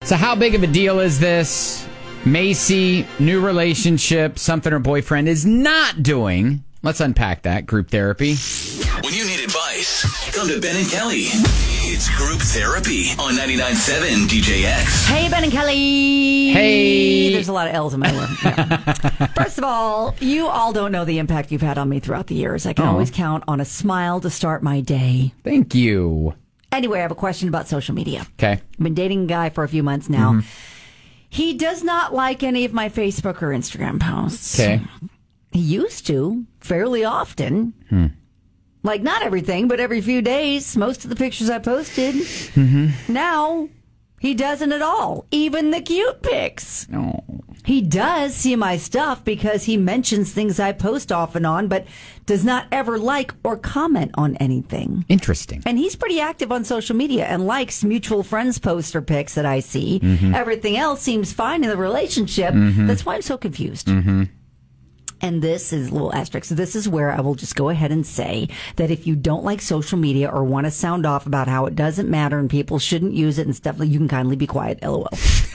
So how big of a deal is this? Macy, new relationship, something her boyfriend is not doing. Let's unpack that. Group therapy. When you need advice, come to Ben and Kelly. It's Group Therapy on 99.7 DJX. Hey, Ben and Kelly. Hey. There's a lot of L's in my word. Yeah. First of all, you all don't know the impact you've had on me throughout the years. I can always count on a smile to start my day. Thank you. Anyway, I have a question about social media. Okay. I've been dating a guy for a few months now. Mm-hmm. He does not like any of my Facebook or Instagram posts. Okay. He used to fairly often. Like, not everything, but every few days, most of the pictures I posted. Mm-hmm. Now, he doesn't at all. Even the cute pics. No. He does see my stuff because he mentions things I post off and on, but does not ever like or comment on anything. Interesting. And he's pretty active on social media and likes mutual friends' posts or pics that I see. Mm-hmm. Everything else seems fine in the relationship. Mm-hmm. That's why I'm so confused. Mm-hmm. And this is a little asterisk. So this is where I will just go ahead and say that if you don't like social media or want to sound off about how it doesn't matter and people shouldn't use it and stuff, you can kindly be quiet. LOL.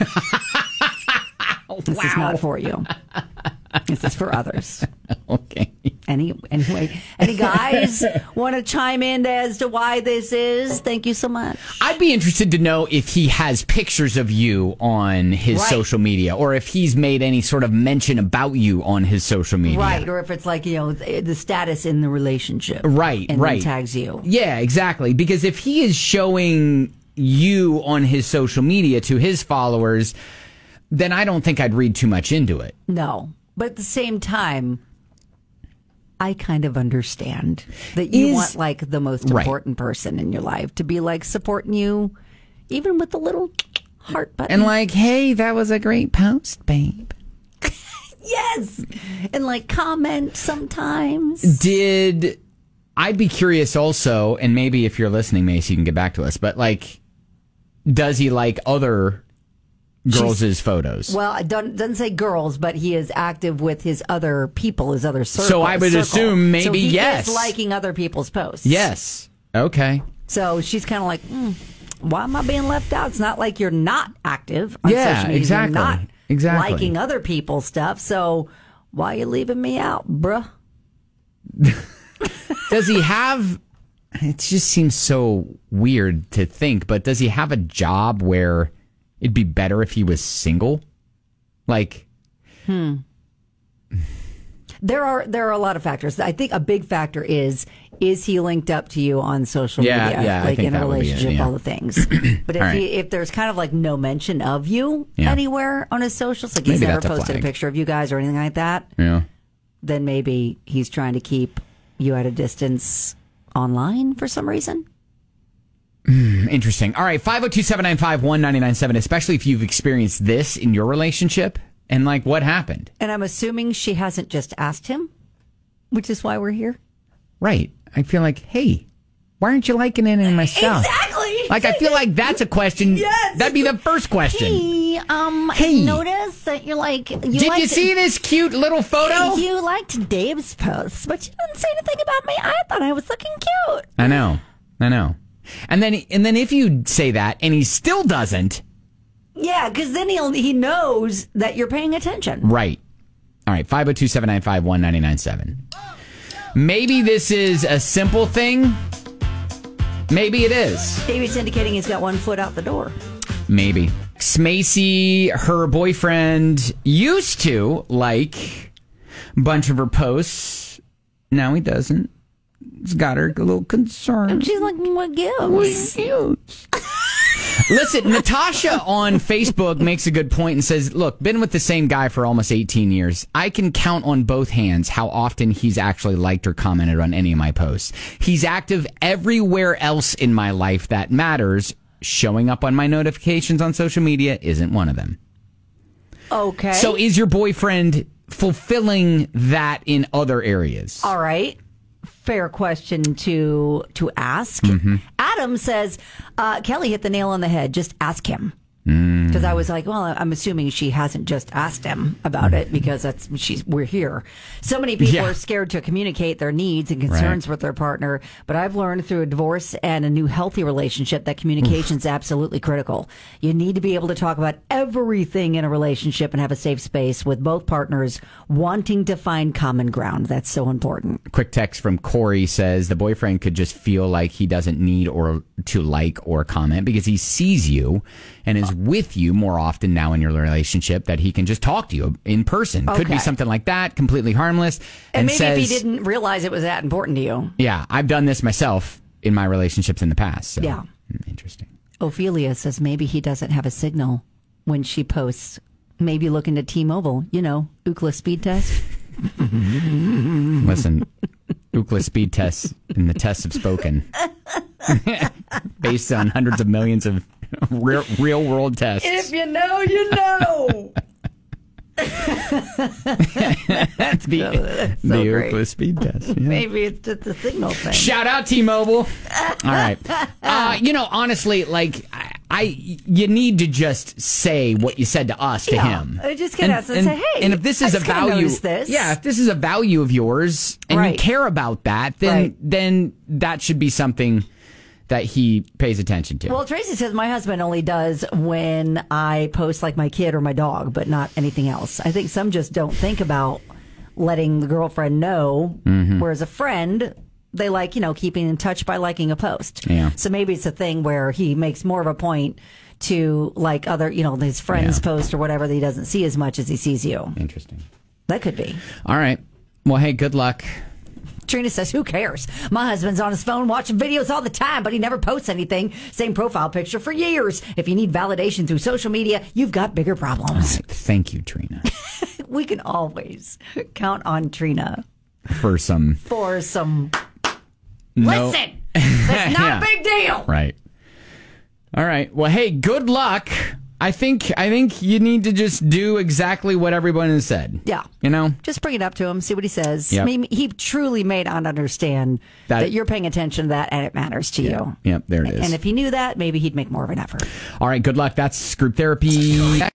This is not for you. This is for others. Okay. Anyway, any guys want to chime in as to why this is? Thank you so much. I'd be interested to know if he has pictures of you on his social media, or if he's made any sort of mention about you on his social media. Right, or if it's like, the status in the relationship. Right, and right. then tags you. Yeah, exactly. Because if he is showing you on his social media to his followers, then I don't think I'd read too much into it. No. But at the same time, I kind of understand that you want like the most important person in your life to be like supporting you, even with the little heart button. And like, hey, that was a great post, babe. Yes. And like comment sometimes. I'd be curious also, and maybe if you're listening, Macy, you can get back to us, but like, does he like other girls' photos? Well, it doesn't say girls, but he is active with his other people, his other circle. So I would assume maybe so he yes. is liking other people's posts. Yes. Okay. So she's kind of like, why am I being left out? It's not like you're not active on social media. Exactly. You're not exactly. liking other people's stuff. So why are you leaving me out, bruh? Does he have... It just seems so weird to think, but does he have a job where it'd be better if he was single? Like... There are a lot of factors. I think a big factor is he linked up to you on social media? Yeah, like I think in a relationship, all the things. But if there's kind of like no mention of you anywhere on his socials, like he's never posted a picture of you guys or anything like that, then maybe he's trying to keep you at a distance online for some reason. Interesting. All right, 502-795-1997, especially if you've experienced this in your relationship. And, like, what happened? And I'm assuming she hasn't just asked him, which is why we're here. Right. I feel like, hey, why aren't you liking any of my stuff? Exactly. Like, I feel like that's a question. Yes. That'd be the first question. Hey, I noticed that you're like... Did you see this cute little photo? You liked Dave's post, but you didn't say anything about me. I thought I was looking cute. I know. And then if you say that and he still doesn't... Yeah, because then he knows that you're paying attention. Right. All right, 502-795-1997. Maybe this is a simple thing. Maybe it is. David's indicating he's got one foot out the door. Maybe. Macy, her boyfriend, used to like a bunch of her posts. Now he doesn't. It's got her a little concerned. And she's like, what gives? Listen, Natasha on Facebook makes a good point and says, look, been with the same guy for almost 18 years. I can count on both hands how often he's actually liked or commented on any of my posts. He's active everywhere else in my life that matters. Showing up on my notifications on social media isn't one of them. Okay. So is your boyfriend fulfilling that in other areas? All right. Fair question to ask. Adam says, Kelly hit the nail on the head. Just ask him. Because I was like, well, I'm assuming she hasn't just asked him about it because we're here. So many people are scared to communicate their needs and concerns with their partner. But I've learned through a divorce and a new healthy relationship that communication is absolutely critical. You need to be able to talk about everything in a relationship and have a safe space with both partners wanting to find common ground. That's so important. Quick text from Corey says the boyfriend could just feel like he doesn't need or to like or comment because he sees you and is with you more often now in your relationship that he can just talk to you in person. Could be something like that, completely harmless. And maybe if he didn't realize it was that important to you. Yeah, I've done this myself in my relationships in the past. So. Yeah. Interesting. Ophelia says maybe he doesn't have a signal when she posts. Maybe look into T-Mobile, Ookla speed test. Listen, Ookla speed tests and the tests have spoken. Based on hundreds of millions of real world tests. If you know, you know. That's the Ookla speed test. Yeah. Maybe it's just a signal thing. Shout out T-Mobile. All right. Honestly, you need to just say what you said to us to him. Just get us and say, hey. And if this is a value, if this is a value of yours and you care about that, then that should be something that he pays attention to. Well, Tracy says my husband only does when I post like my kid or my dog, but not anything else. I think some just don't think about letting the girlfriend know, whereas a friend, they like, keeping in touch by liking a post. Yeah. So maybe it's a thing where he makes more of a point to like other, his friends post or whatever that he doesn't see as much as he sees you. Interesting. That could be. All right. Well, hey, good luck. Trina says, who cares? My husband's on his phone watching videos all the time, but he never posts anything. Same profile picture for years. If you need validation through social media, you've got bigger problems. Right. Thank you, Trina. We can always count on Trina. For some... Listen! It's not a big deal! Right. All right. Well, hey, good luck. I think you need to just do exactly what everyone has said. Yeah. Just bring it up to him, see what he says. Yep. I mean, he truly may not understand that you're paying attention to that and it matters to you. Yep, there it is. And if he knew that, maybe he'd make more of an effort. All right, good luck. That's Group Therapy.